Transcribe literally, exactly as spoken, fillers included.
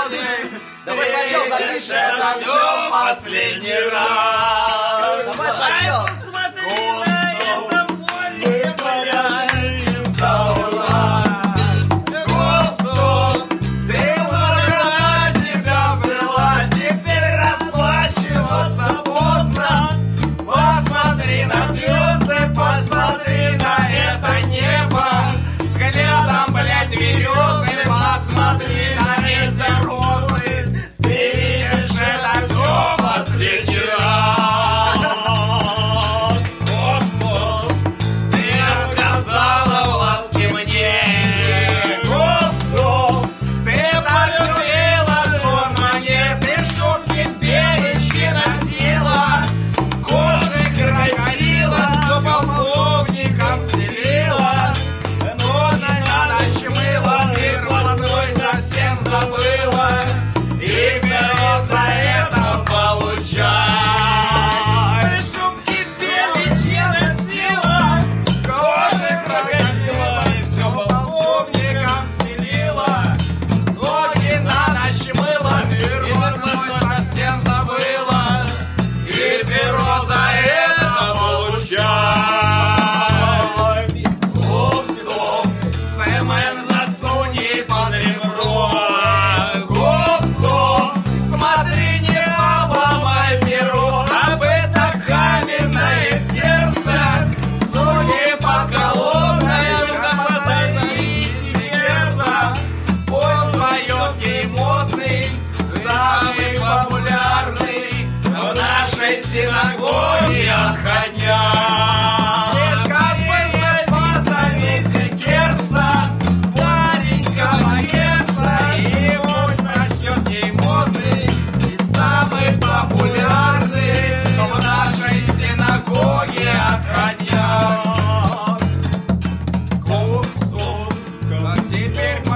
Давай сначала запишем. Это все последний раз. Давай сначала. Посмотри на это поле, моя рисовала. Гоп-стоп, ты много на себя взяла, теперь расплачиваться поздно. Посмотри на звезды, посмотри на это небо. Взглядом, блядь, березы, посмотри на эти розы. Ты видишь, это все последний раз. Гоп-стоп, ты отказала в ласке мне. Гоп-стоп, ты так любила сон монеты, шутки, перечки носила. Кожи крокодила, все полковником стелила. Но на ночь мыла, ты водой совсем забыла. И все за это получай. Шубки беличьи носила, кожи крокодила, и все полковником стелила. Ноги на ночь мыла, и водой совсем забыла. И перо за это получай. Гоп-стоп, Сэмен, засунь под ребро. Гоп-стоп, смотри, не обломай перо. Об это каменное сердце суни под голодное, позовите Герца. Пусть поет ей модный, самый популярный в нашей синагоге отходняк. И скорее позовите Герца, старенького Герца, и пусть прочтет ей модный и самый популярный в нашей синагоге отходняк. Гоп-стоп, как теперь